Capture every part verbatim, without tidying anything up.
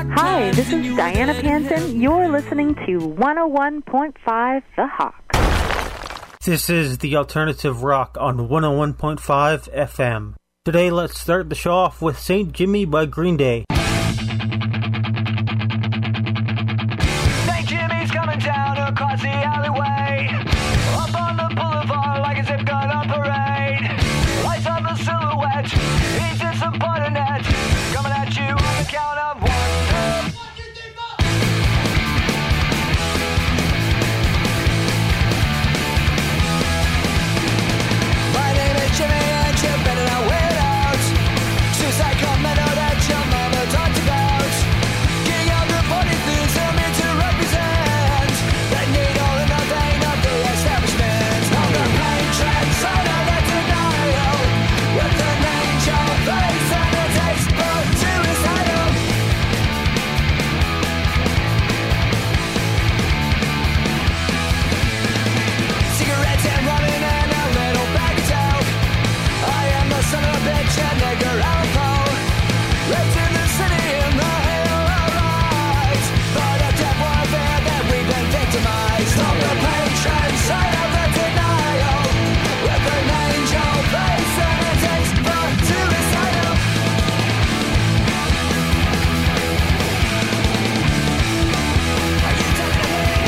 Hi, this is Diana Panton. You're listening to one oh one point five The Hawk. This is the Alternative Rock on one oh one point five F M. Today, let's start the show off with Saint Jimmy by Green Day. Saint Jimmy's coming down across the alleyway, up on the boulevard like a zip gun on parade. Lights up a silhouette, he's in some butternet, coming at you on the count of one. My name is Jimmy and you better not wear out. Suicide commando that your mama talked about. King of the party things I'm here to represent. That need all and nothing of the establishment. On the pain trend side of the denial, with an angel face and a taste for suicidal. Cigarettes and ramen and a little bag of dope. I am the son of a bitch and Edgar Allan Poe. Raised in the city in the hill of lies. But a death warfare that we've been victimized. On the patron side of the denial, with an angel face and a taste for suicidal. Are you talking to me?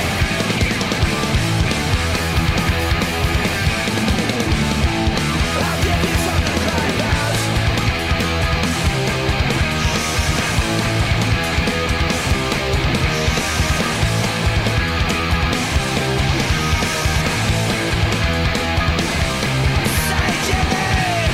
I'll give you something to cry about. Saint Jimmy!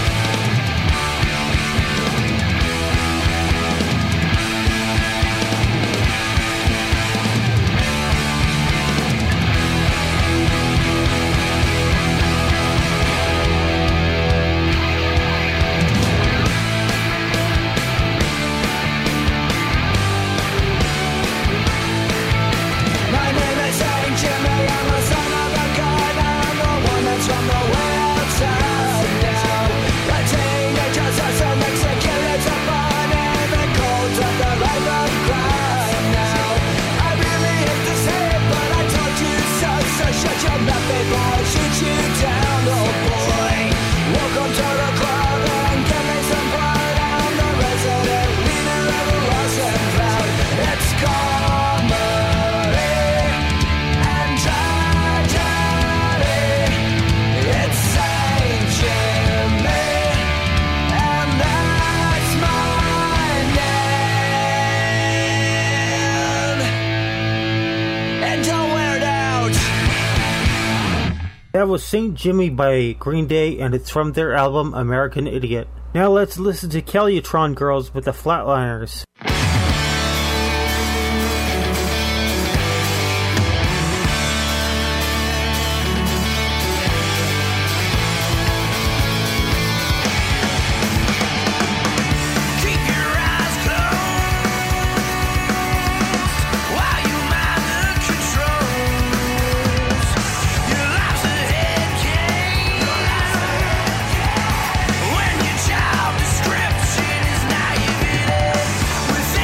My name is Saint Jimmy, I'm a son of a gun, I'm the one that's from the way outside now. A teenager just a Mexican, it's a fun in the cold of the life of crime now. I really hate to say it, but I told you so, so shut your mouth before I shoot you down, oh boy. Welcome to the club and give me some pride, I'm the resident leader of a lost and proud. It's comedy and tragedy. It's Saint Jimmy, and that's my name. And don't wear it out. That was Saint Jimmy by Green Day, and it's from their album American Idiot. Now let's listen to Kellytron Girls with the Flatliners. Keep your eyes closed while you mind the controls. Your life's ahead, kid. When your job description is naivety, with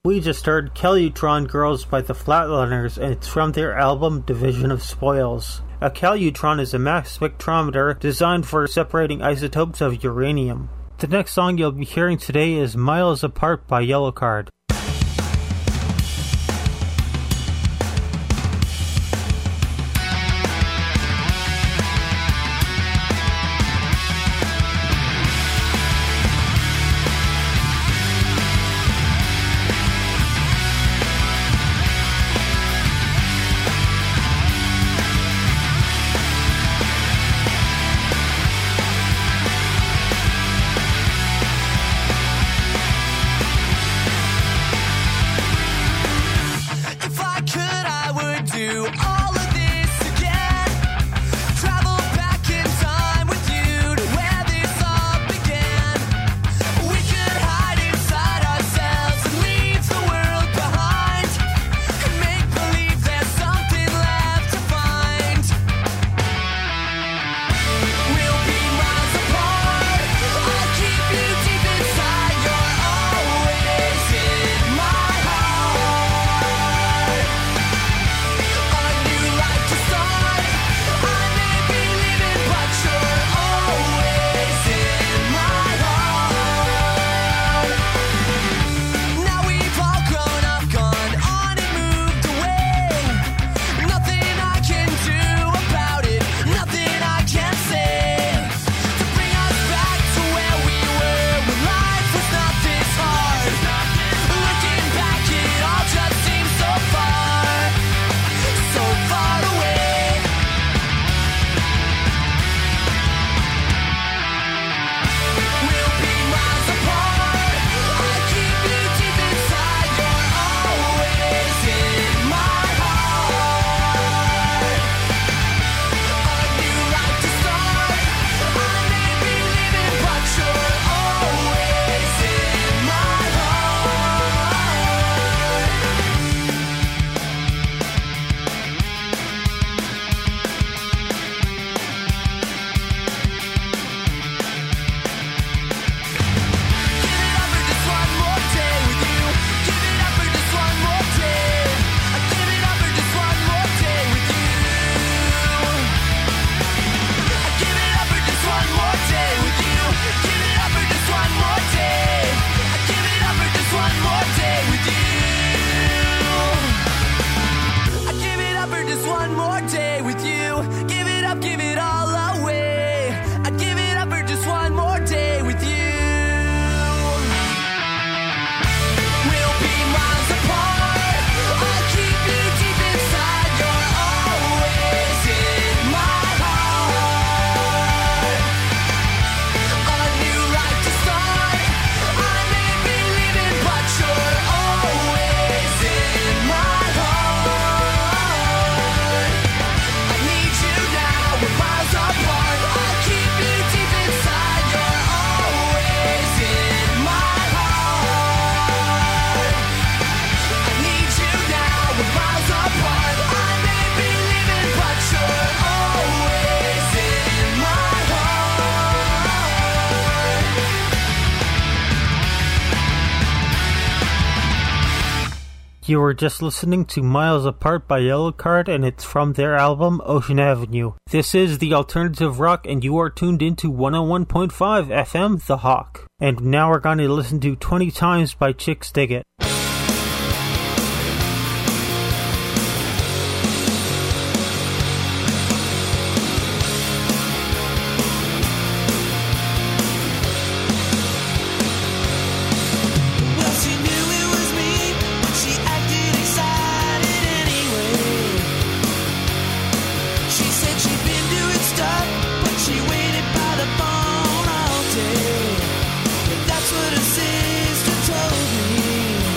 We just heard Kellutron Girls by the Flatliners, and it's from their album Division of Spoils. A Kellutron is a mass spectrometer designed for separating isotopes of uranium. The next song you'll be hearing today is Miles Apart by Yellowcard. You were just listening to Miles Apart by Yellowcard, and it's from their album Ocean Avenue. This is the Alternative Rock, and you are tuned into one oh one point five F M, The Hawk. And now we're going to listen to twenty Times by Chicks Dig It. That's what a sister told me.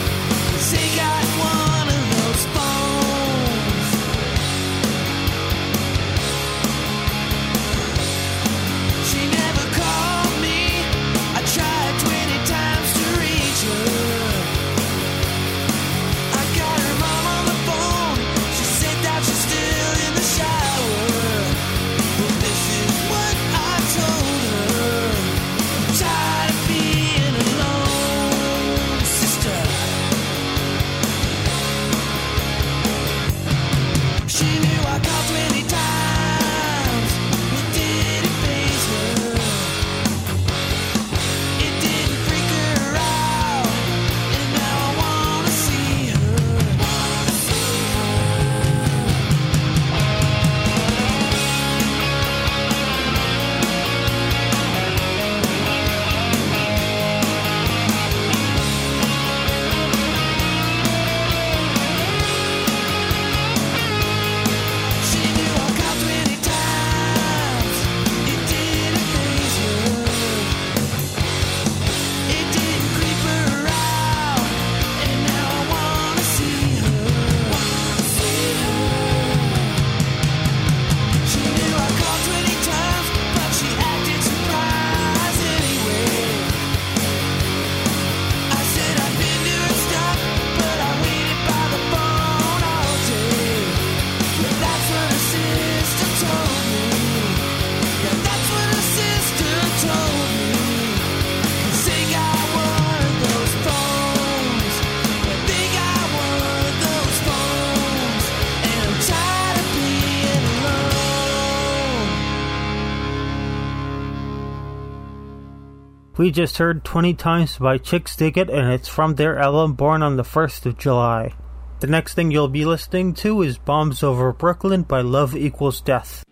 We just heard twenty Times by Chicks Dig It, and it's from their album Born on the first of July. The next thing you'll be listening to is Bombs Over Brooklyn by Love Equals Death.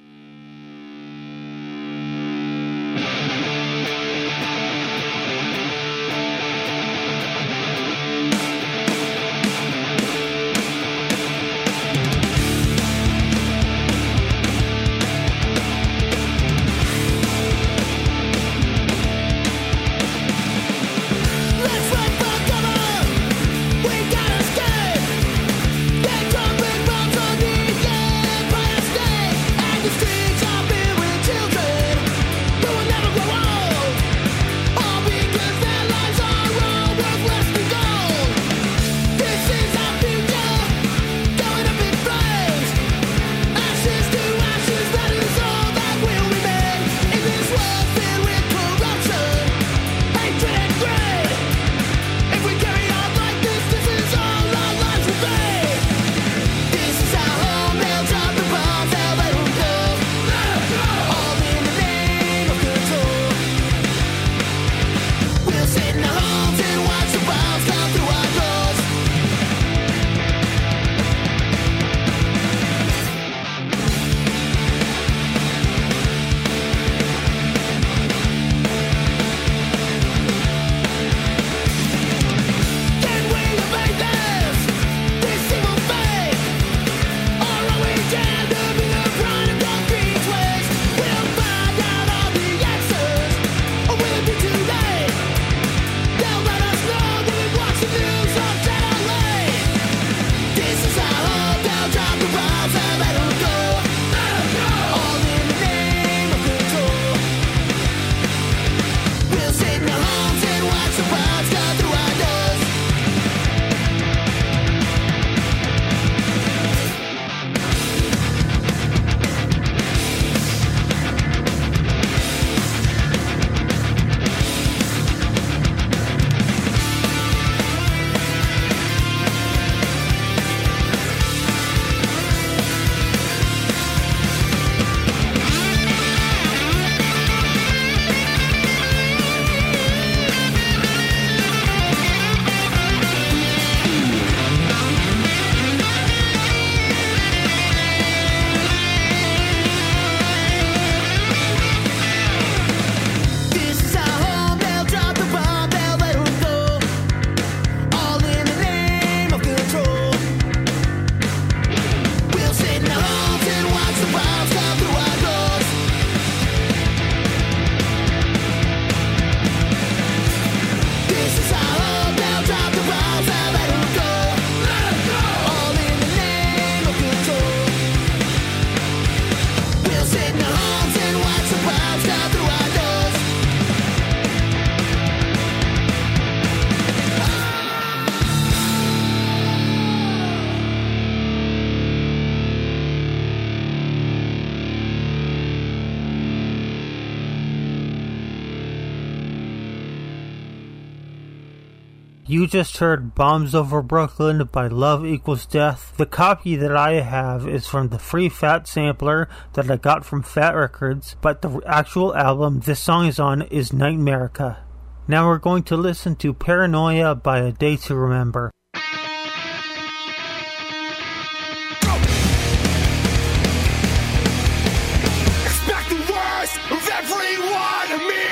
You just heard Bombs Over Brooklyn by Love Equals Death. The copy that I have is from the free Fat sampler that I got from Fat Records, but the actual album this song is on is Nightmarica. Now we're going to listen to Paranoia by A Day to Remember. Expect the worst of everyone to me.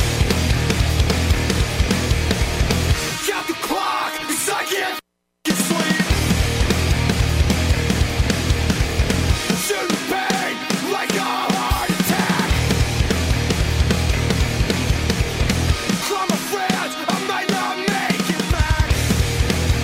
Count the clock, 'cause I can't f***ing sleep. Shoot the pain like a heart attack. I'm afraid I might not make it back.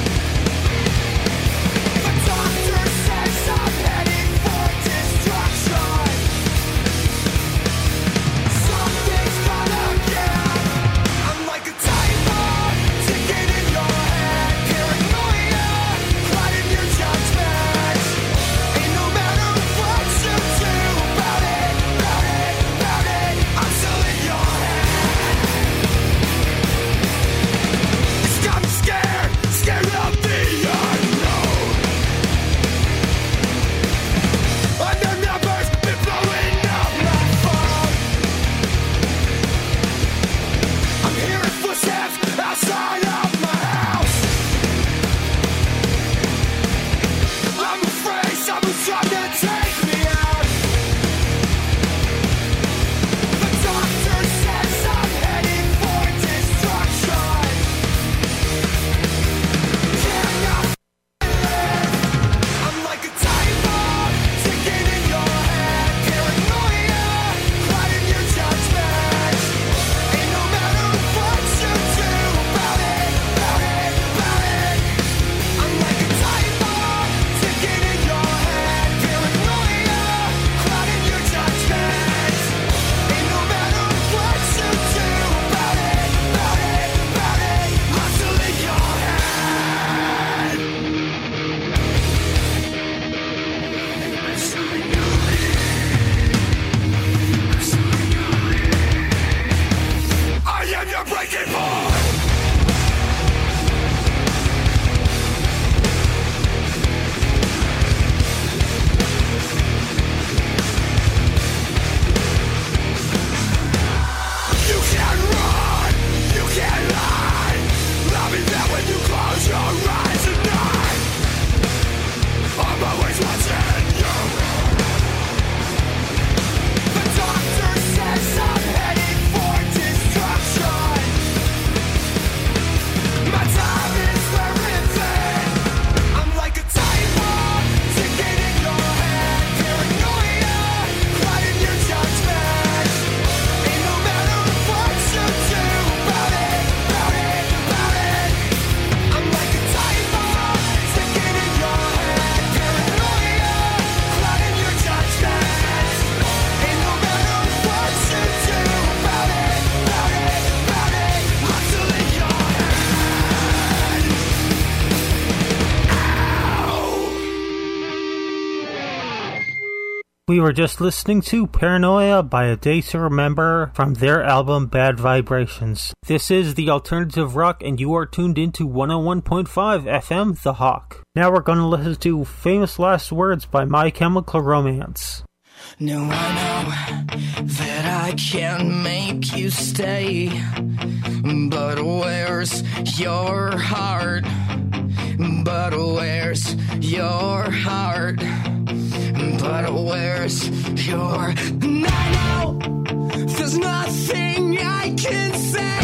We were just listening to Paranoia by A Day to Remember from their album Bad Vibrations. This is the Alternative Rock, and you are tuned into one oh one point five F M, The Hawk. Now we're going to listen to Famous Last Words by My Chemical Romance. No, I know that I can't make you stay, but where's your heart? But where's your heart? But where's your... And I know there's nothing I can say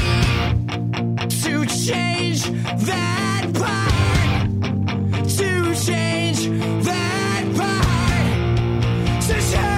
to change that part, to change that part, to change.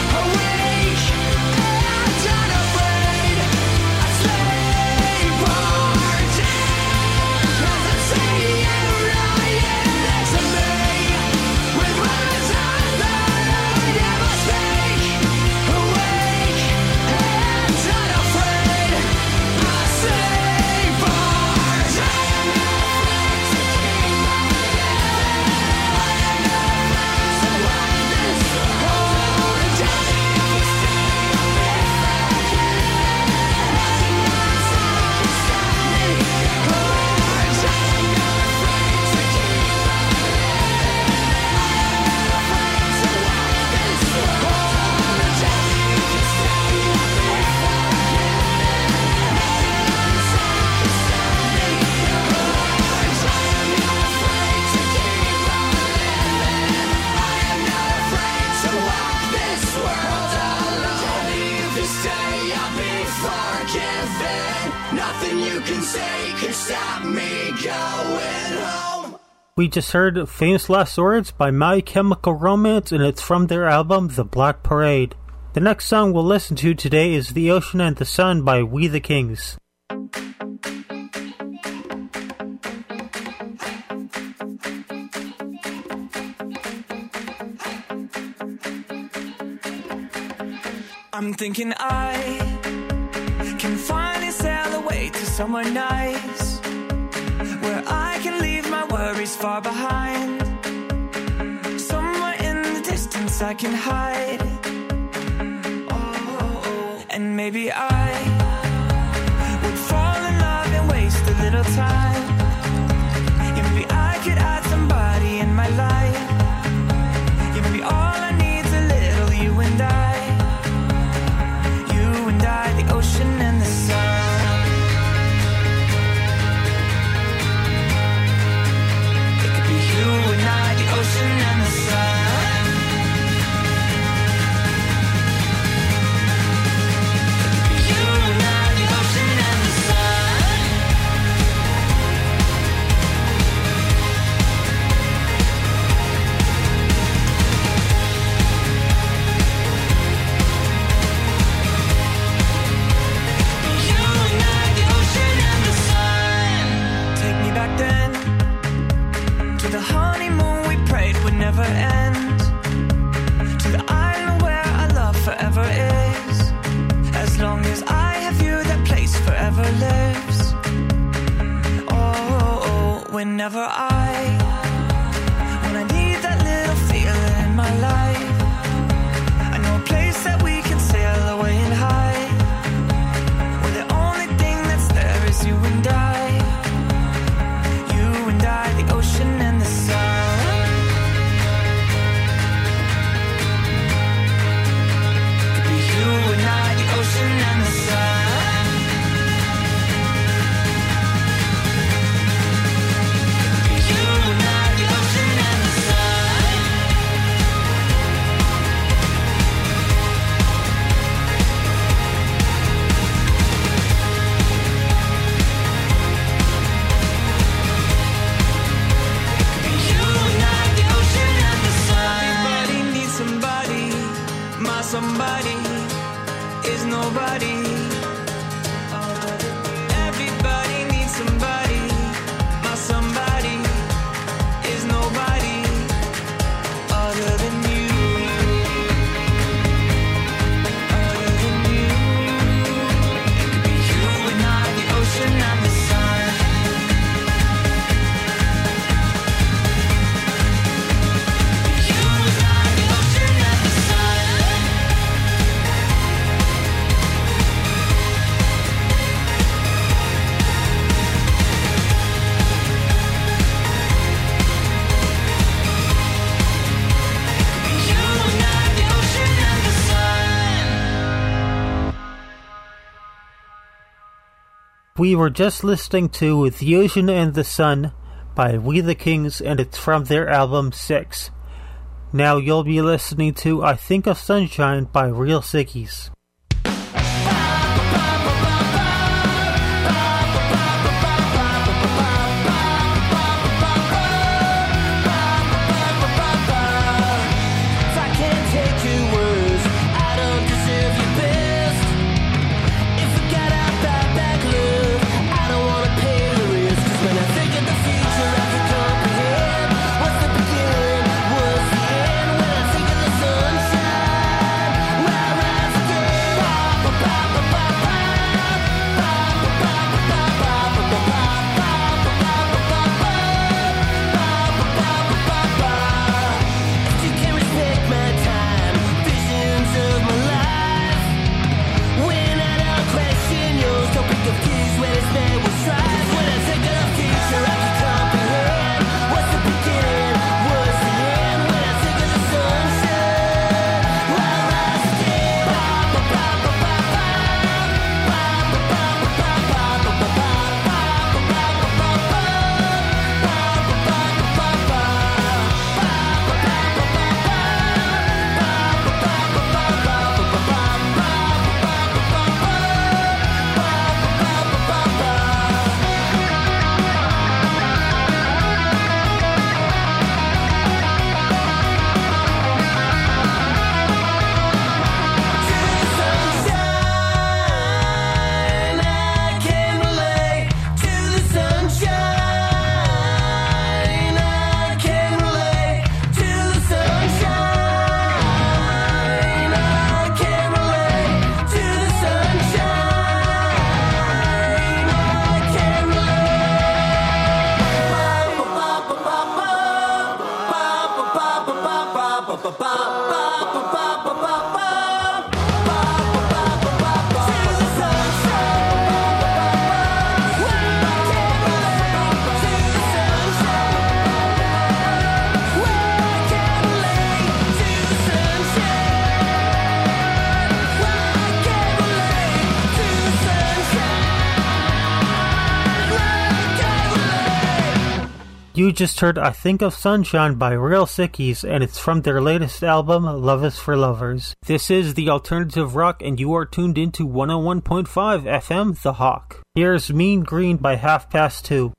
Awake and unafraid, I sleep on. stay, I'll be forgiven. Nothing you can say can stop me going home. We just heard Famous Last Words by My Chemical Romance, and it's from their album The Black Parade. The next song we'll listen to today is The Ocean and the Sun by We the Kings. I'm thinking I can finally sail away to somewhere nice, where I can leave my worries far behind. Somewhere in the distance I can hide. Oh, and maybe I would fall in love and waste a little time. Yeah, maybe I could add somebody in my life. Yeah, maybe all I need's a little you and I. You and I, the ocean and the sun. You and I, the ocean and the sun. You and I, the ocean and the sun. You and I, the ocean and the sun. Take me back then to the honeymoon we prayed would never end, to the island where our love forever is. As long as I have you, that place forever lives. Oh, whenever I, when I need that little feeling in my life, I know a place that we can sail away and hide, where the only thing that's there is you and I. You and I, the ocean and the sun. Could be you and I, the ocean and the sun. Could be you and I, the ocean and the sun. You and I, the ocean and the sun. Everybody needs somebody. My somebody is nobody. Everybody needs somebody. My somebody is nobody other than you. Other than you. It could be you and I, the ocean and the sun. You and I, the ocean and the sun. You and I, the ocean and the sun. We were just listening to The Ocean and the Sun by We the Kings, and it's from their album Six. Now you'll be listening to I Think of Sunshine by Real Sickies. If I can't take your words, I don't deserve your best. If we got our back back love, I don't wanna pay the risk. 'Cause when I think of the future, I can comprehend what's the beginning, what's the end. When I think of the sunshine, where I rise again. Ba, ba, ba, ba, ba, ba. You just heard I Think of Sunshine by Real Sickies, and it's from their latest album, Love is for Lovers. This is the Alternative Rock, and you are tuned into one oh one point five F M, The Hawk. Here's Mean Green by Half Past Two.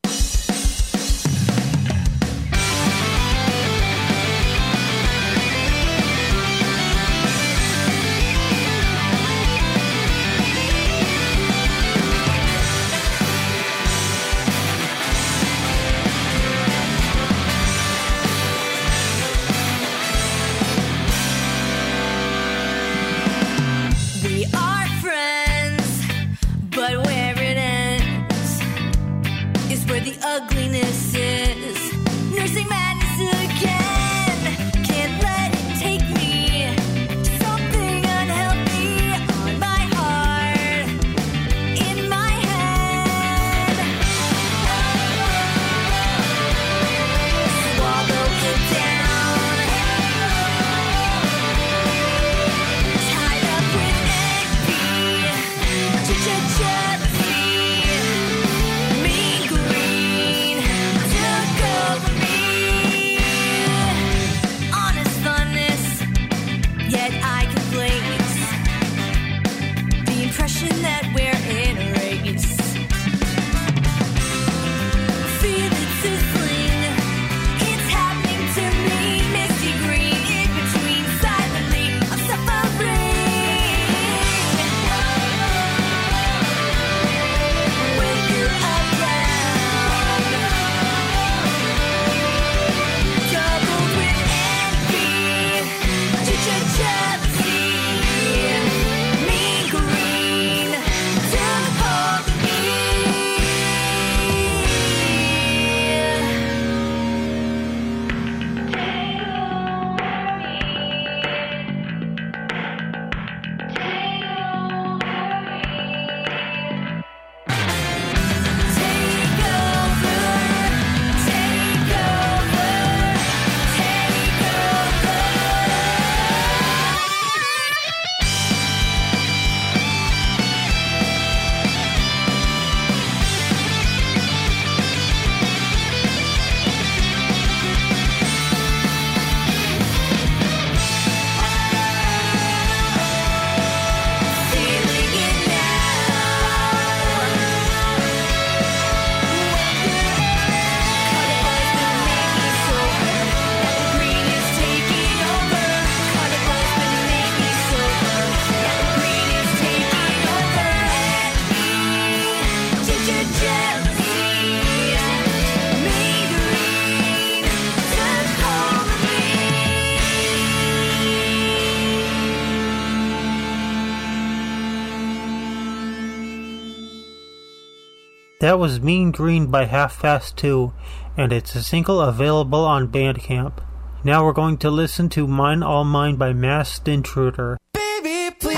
That was Mean Green by Half Past Two, and it's a single available on Bandcamp. Now we're going to listen to Mine All Mine by Masked Intruder. Baby, please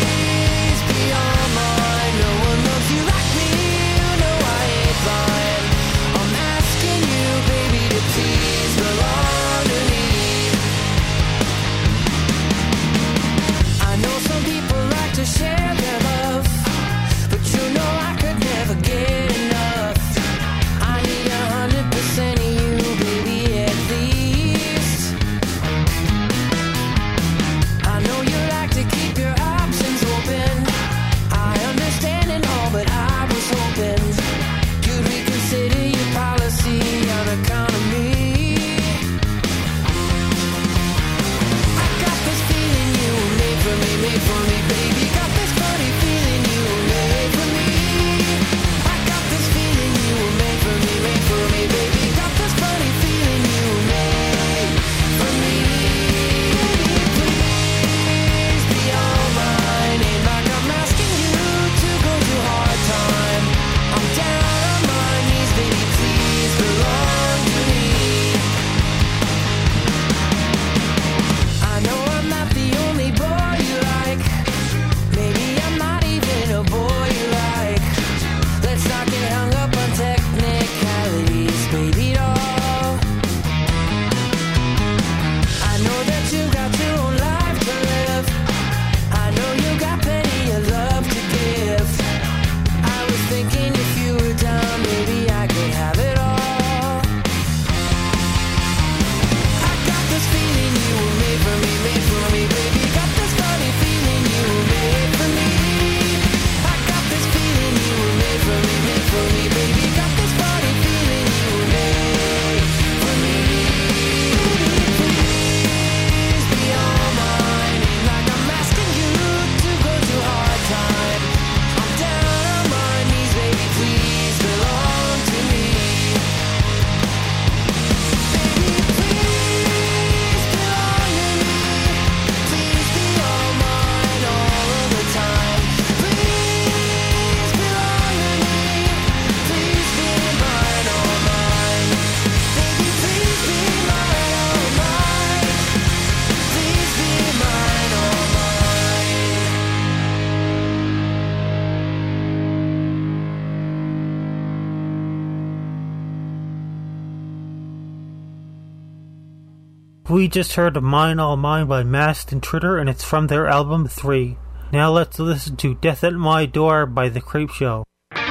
be all mine. No one loves you like me. You know I ain't blind. I'm asking you, baby, to please belong to me. I know some people like to share their love, but you know I could never get enough. I need a hundred percent of you, baby, at least. I know you like We just heard Mine All Mine by Masked Intruder, and it's from their album three. Now let's listen to Death at My Door by The Creep Show.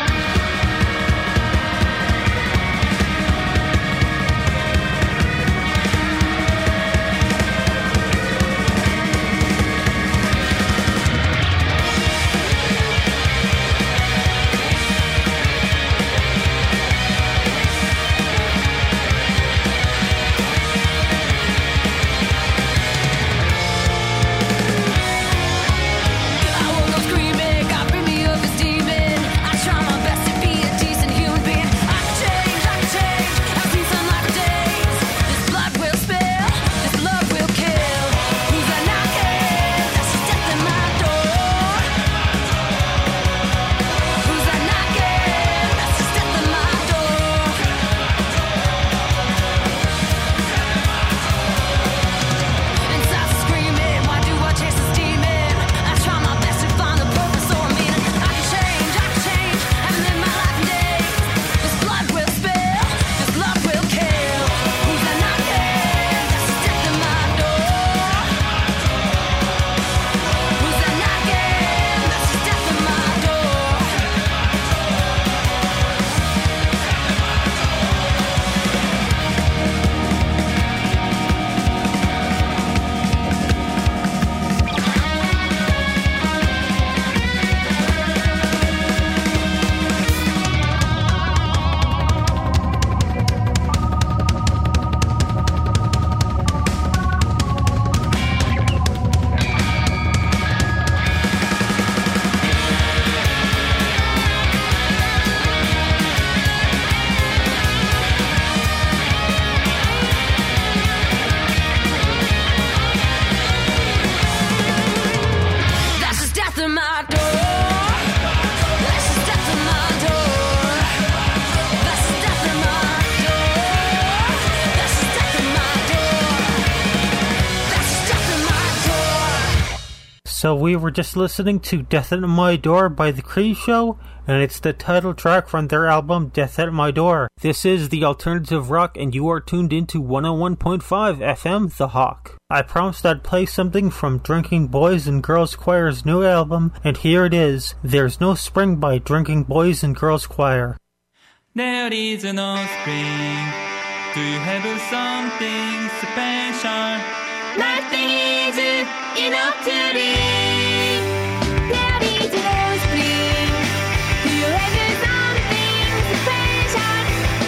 So we were just listening to Death at My Door by The Creep Show, and it's the title track from their album Death at My Door. This is the Alternative Rock, and you are tuned into one oh one point five F M, The Hawk. I promised I'd play something from Drinking Boys and Girls Choir's new album, and here it is, There's No Spring by Drinking Boys and Girls Choir. There is no spring. Do you have something special? Nothing is enough to leave. There is no spring. Do you have something special?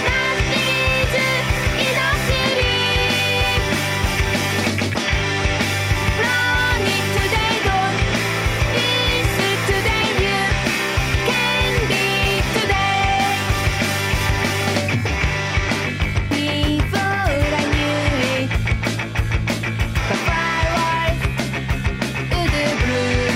Nothing is enough to leave. Running today, don't miss today. You can be today. Before I knew it, the fire was the blue.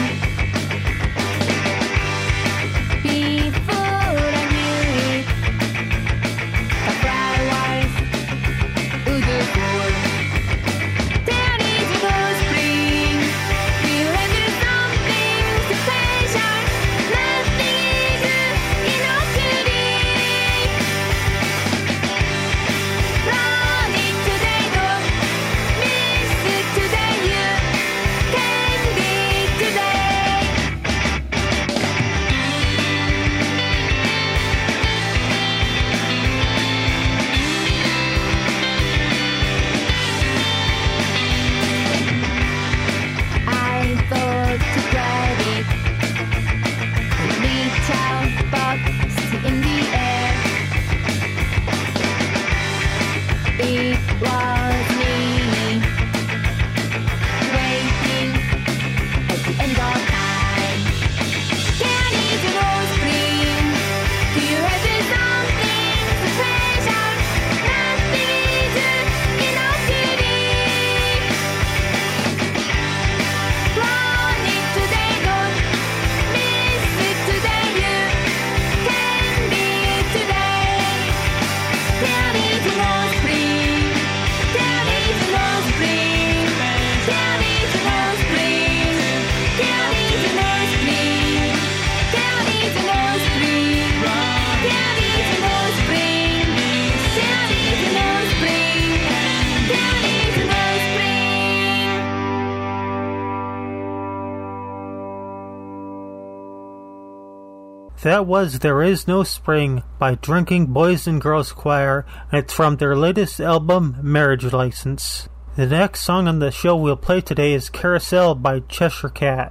That was There Is No Spring by Drinking Boys and Girls Choir, and it's from their latest album, Marriage License. The next song on the show we'll play today is Carousel by Cheshire Cat.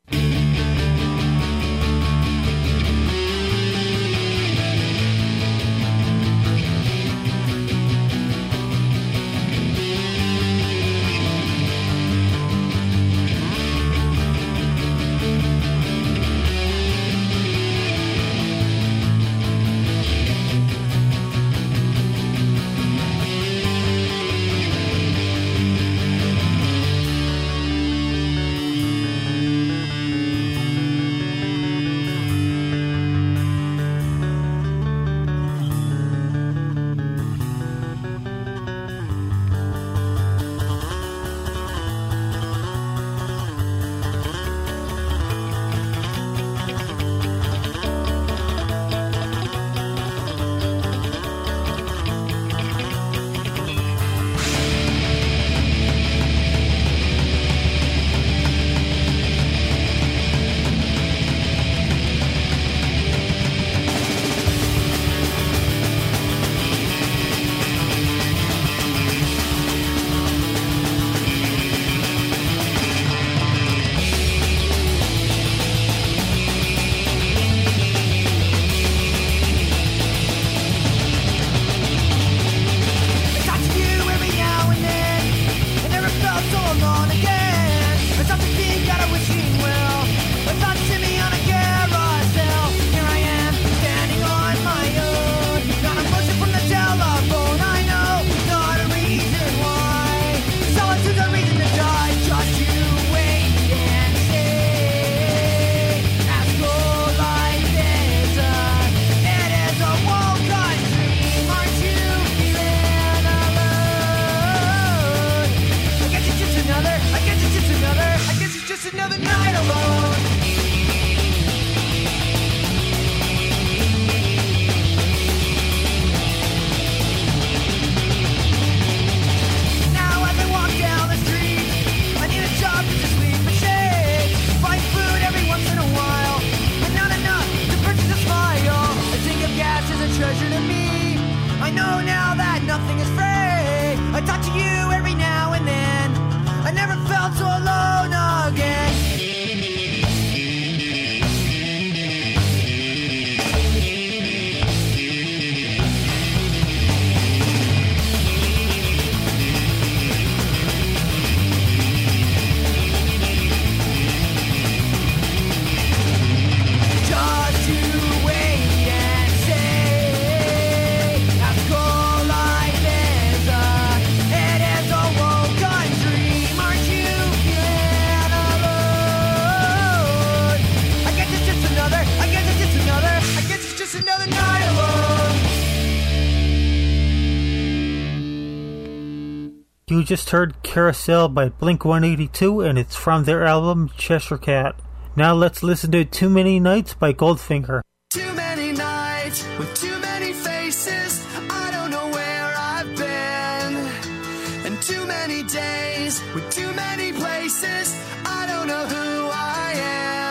You just heard Carousel by Blink one eighty-two, and it's from their album Cheshire Cat. Now let's listen to Too Many Nights by Goldfinger. Too many nights with too many faces, I don't know where I've been. And too many days with too many places, I don't know who I am.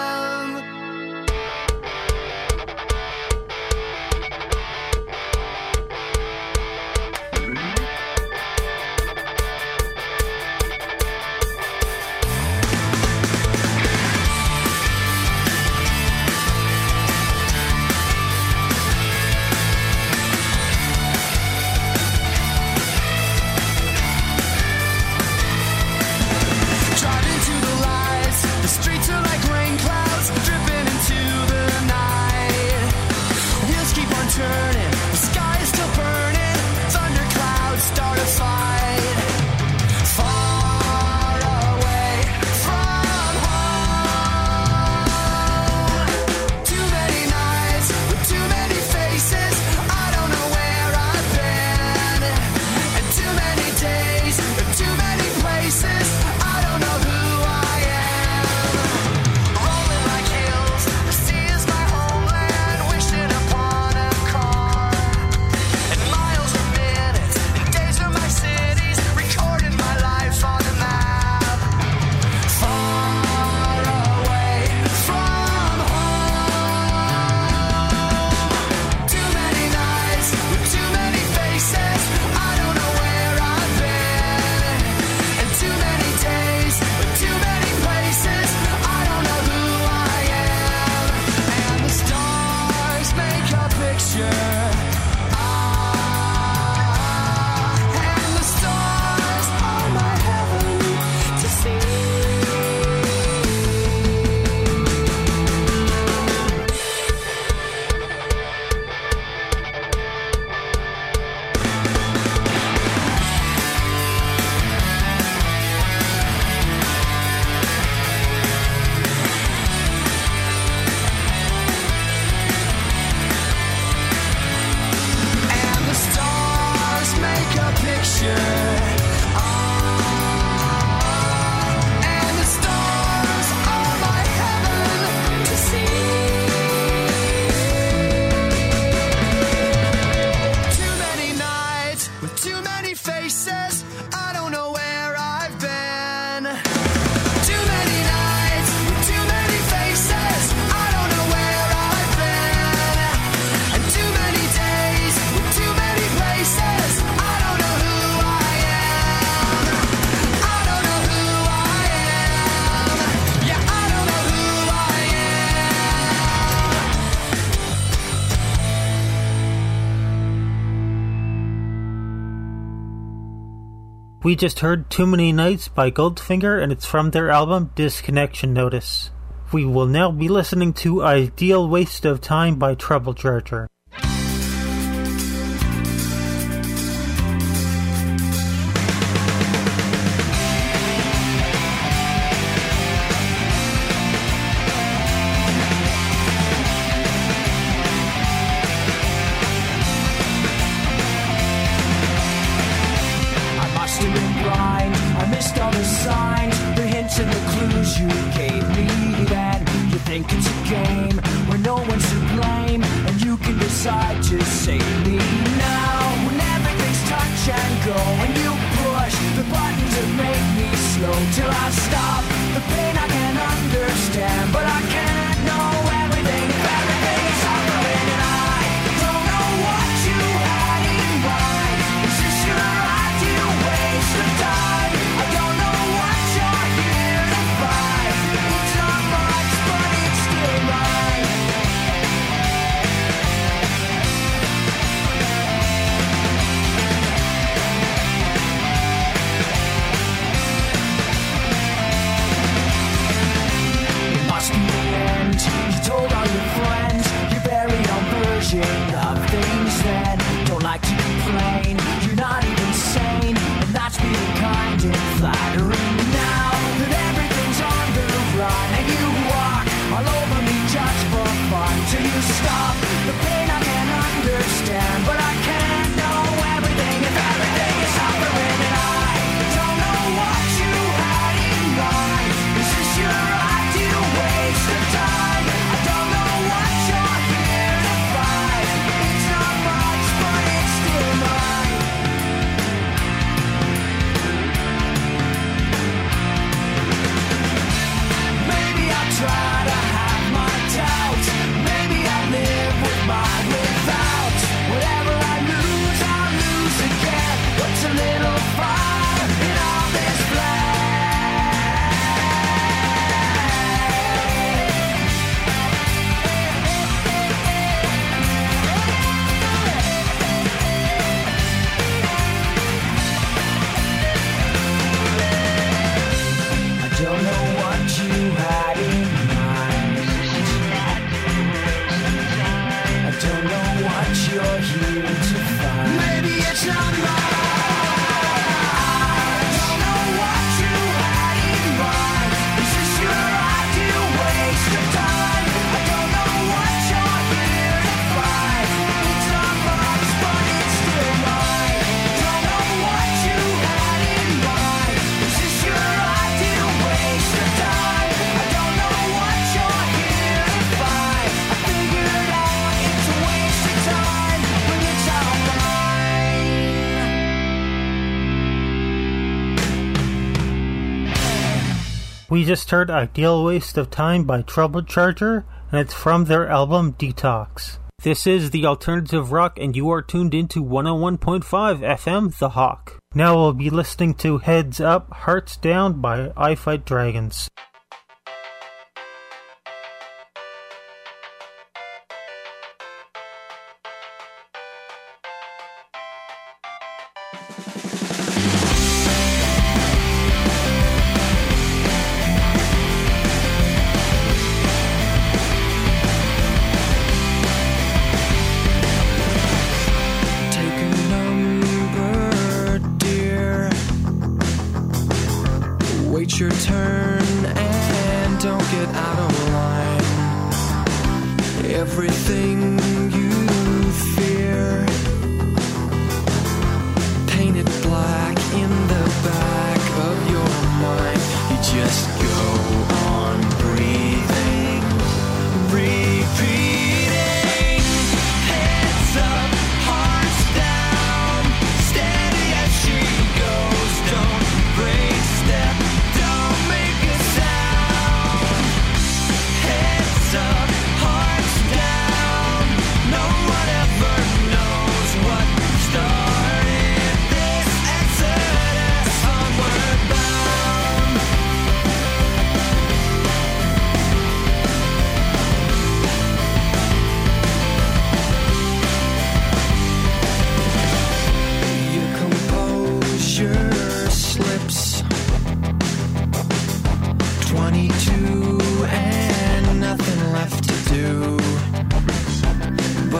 We just heard Too Many Nights by Goldfinger, and it's from their album Disconnection Notice. We will now be listening to Ideal Waste of Time by Trouble Charger. We just heard Ideal Waste of Time by Trouble Charger, and it's from their album Detox. This is the Alternative Rock, and you are tuned into one oh one point five F M, The Hawk. Now we'll be listening to Heads Up, Hearts Down by I Fight Dragons. Your turn and don't get out of line. Everything you fear painted black in the back of your mind. You just go on breathing, repeating. Heads up, hearts down, steady as she goes. Don't break step. Heads up, hearts down.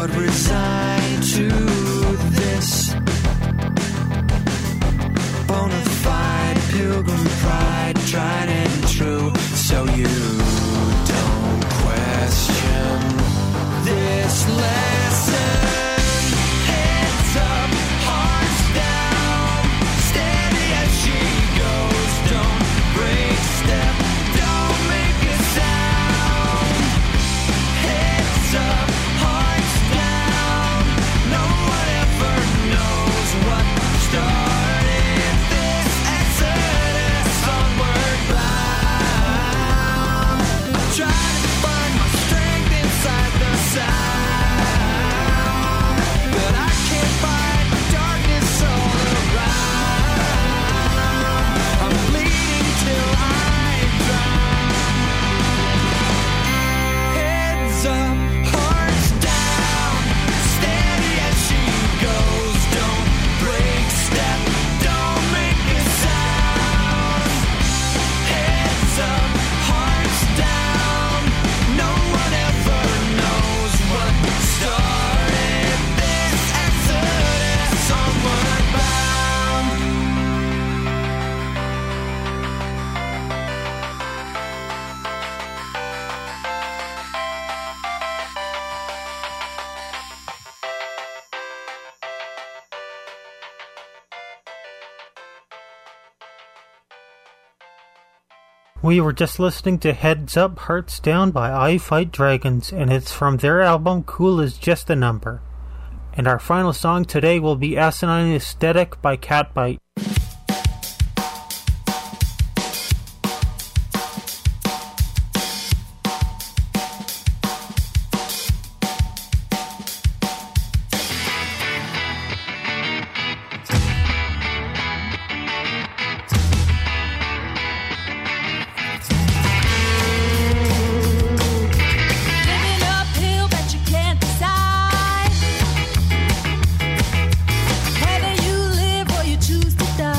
but resigned to this bona fide pilgrim pride, tried and true. So you don't question this lesson. Heads up, hearts down, steady as she goes. Don't break step, don't make a sound. Heads up, hearts down, no one ever knows what started this exodus onward bound. I try to find my strength inside the sound, but I can't fight the darkness all around. I'm bleeding till I drown. Heads up, hearts down, steady as she goes. Don't break step, don't make a sound. Heads up, hearts down, no one ever knows what started this exodus onward bound. We were just listening to Heads Up, Hearts Down by I Fight Dragons, and it's from their album Cool Is Just a Number. And our final song today will be Asinine Aesthetic by Catbite. Living uphill, but you can't decide whether you live or you choose to die.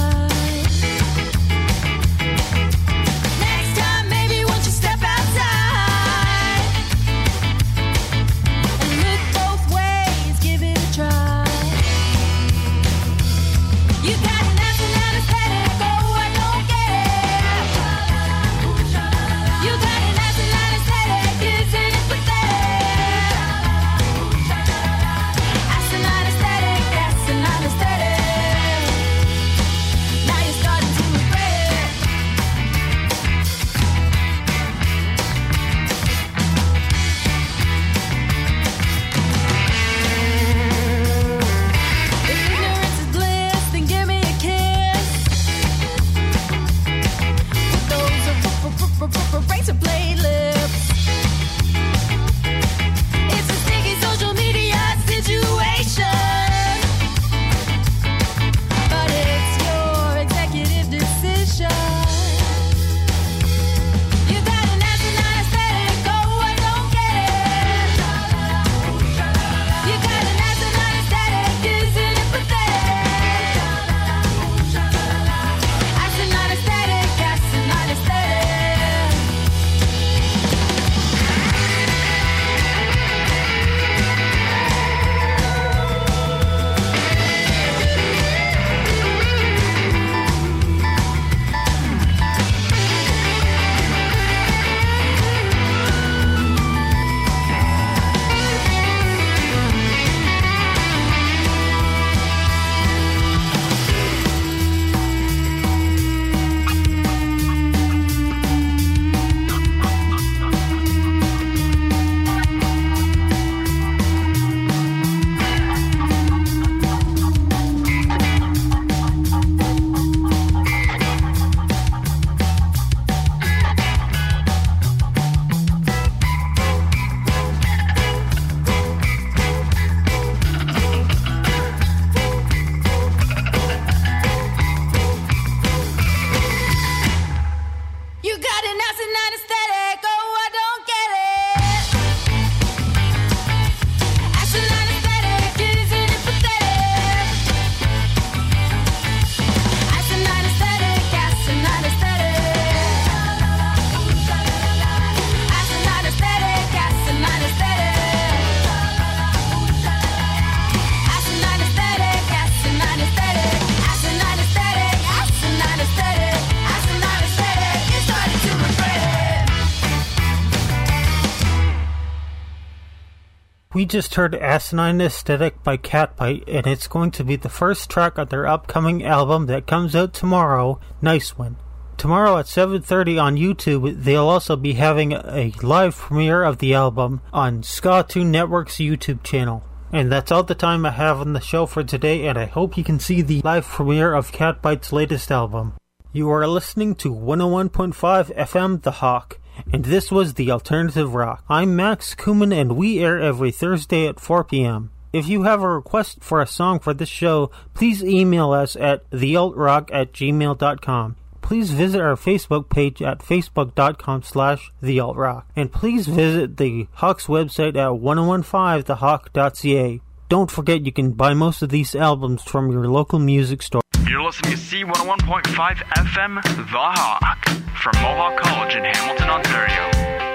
We just heard Asinine Aesthetic by Catbite, and it's going to be the first track on their upcoming album that comes out tomorrow, Nice One. Tomorrow at seven thirty on YouTube, they'll also be having a live premiere of the album on Ska-Tune Network's YouTube channel. And that's all the time I have on the show for today, and I hope you can see the live premiere of Catbite's latest album. You are listening to one oh one point five F M The Hawk, and this was The Alternative Rock. I'm Max Kuman, and we air every Thursday at four p.m. If you have a request for a song for this show, please email us at the alt rock at gmail dot com. Please visit our Facebook page at facebook.com slash thealtrock. And please visit the Hawk's website at ten fifteen the hawk dot c a. Don't forget you can buy most of these albums from your local music store. You're listening to C one oh one point five F M, The Hawk, from Mohawk College in Hamilton, Ontario.